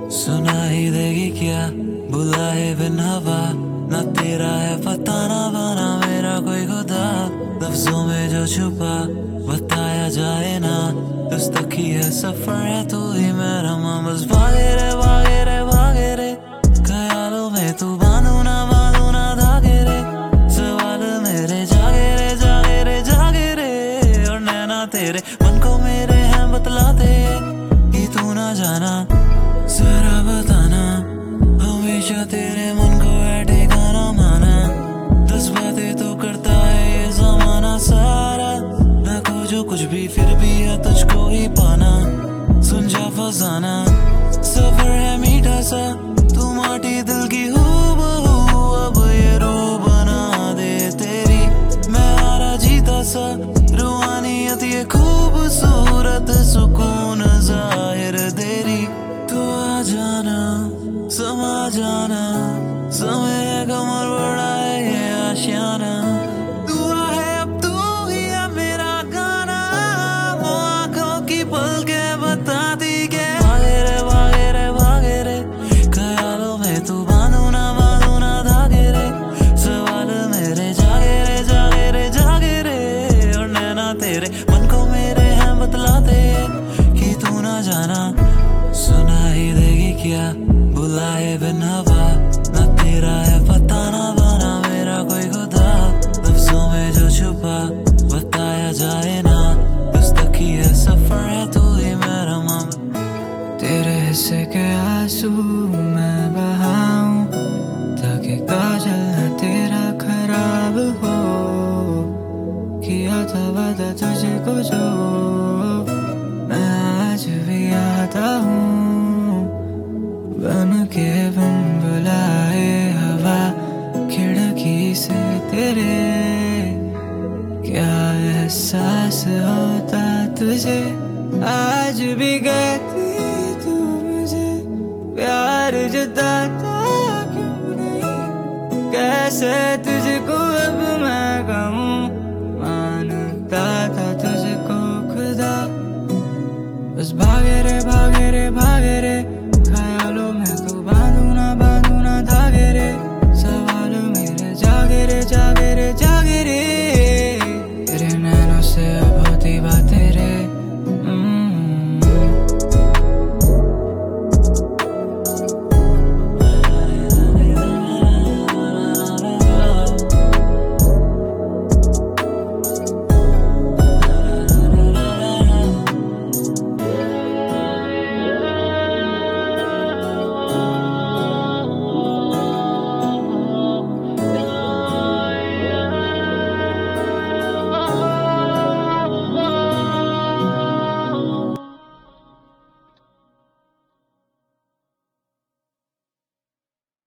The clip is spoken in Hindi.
सुनाई देगी क्या बुलाए बिन हवा, ना तेरा है पता ना बना मेरा कोई खुदा। लफ्जों में जो छुपा बताया जाए ना, उस तक ही है सफर है तू ही मेरा मां। बस भागे रे भागे रे भागे रे, ख्यालों में तू बांधू ना धागे रे। सवाल मेरे जागे रे जागे रे जागे रे, और नैना तेरे मन को मेरे हैं बतलाते कि तू ना जाना। जरा बताना हमेशा तेरे मन को है ठिकाना माना। 10 बातें तो करता है ये जमाना सारा, मैं खोजूं कुछ भी फिर भी है तुझको ही पाना। सुन जा फसाना सफर है मीठा सा, तू माटी दिल की हूबहू अब ये रूह बना दे तेरी। मैं हारा जीता सा रूहानियत ये खूबसूरत सुकून जाहिर देरी। तू आ जाना समा जाना, समय है कमर बड़ा है ये आशियाना। दुआ है अब तू ही है मेरा गाना, वो आंखों की पलकें बताती के भागे रे भागे रे भागे रे। ख्यालों में तू बांधू ना धागे रे। सवाल मेरे जागे रे जागे रे जागे रे, और नैना तेरे मन को मेरे हैं बतलाते कि तू ना जाना। सुनाई देगी क्या बुलाए बिन हवा, ना तेरा है पता ना बना मेरा कोई खुदा। लफ्जों में जो छुपा बताया जाए ना, उस तक ही है सफर है तू ही मेरा मां। तेरे हिस्से के आंसू मैं बहाऊं, ताकि काजल न तेरा खराब हो। किया था वादा तुझको जो मैं आज भी आता हूँ, बन के बन बुलाए हवा खिड़की से तेरे। क्या एहसास होता तुझे आज भी कहती तू मुझे, प्यार जताता क्यों नहीं कैसे